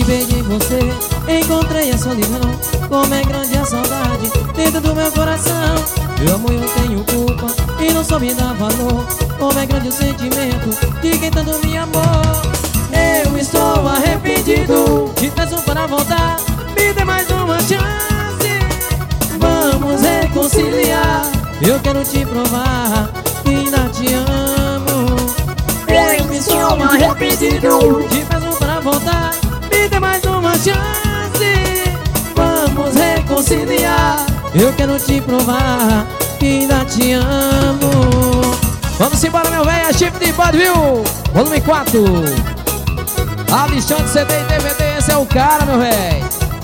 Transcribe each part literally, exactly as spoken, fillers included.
perdi você, encontrei a solidão. Como é grande a saudade dentro do meu coração. Meu amor, eu tenho culpa e não soube dar valor. Como é grande o sentimento de quem tanto me amou. Eu estou arrependido, te peço para voltar, me dê mais uma chance. Vamos reconciliar, eu quero te provar que ainda te amo. Eu estou arrependido, te peço para voltar, me dê mais uma chance. Vamos reconciliar, eu quero te provar que ainda te amo. Vamos embora, meu velho, é chifre de bode, viu? Volume quatro. Alexandre C D e D V D, esse é o cara, meu velho.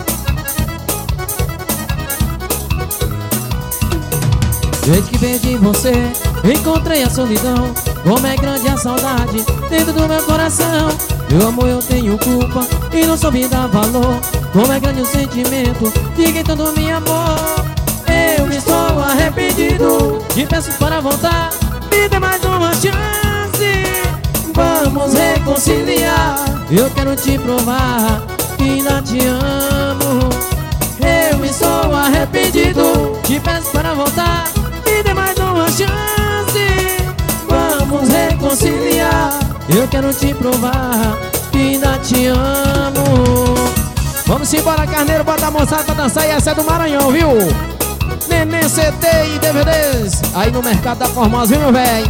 Desde que perdi você, encontrei a solidão. Como é grande a saudade dentro do meu coração. Meu amor, eu tenho culpa e não soube dar valor. Como é grande o sentimento de quem tanto me amou. Eu estou arrependido, te peço para voltar, me dê mais uma chance. Vamos reconciliar, eu quero te provar que ainda te amo. Eu estou arrependido, te peço para voltar, me dê mais uma chance. Vamos reconciliar, eu quero te provar que ainda te amo. Vamos embora, Carneiro, bota a moçada pra dançar. E essa é do Maranhão, viu? Neném C D e D V Ds aí no mercado da Formosa, viu, meu véi?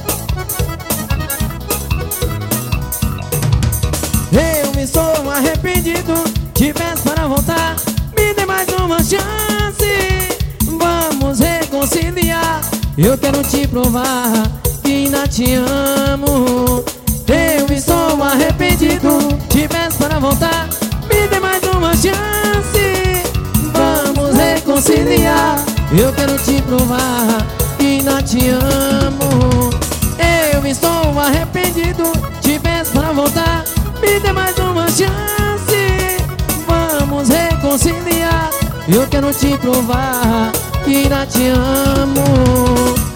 Eu estou arrependido, te peço para voltar, me dê mais uma chance. Vamos reconciliar, eu quero te provar que ainda te amo. Eu estou arrependido, te peço para voltar, me dê mais uma chance. Vamos reconciliar, eu quero te provar que ainda te amo. Eu estou arrependido, te peço para voltar, me dê mais uma chance. Vamos reconciliar, eu quero te provar que ainda te amo.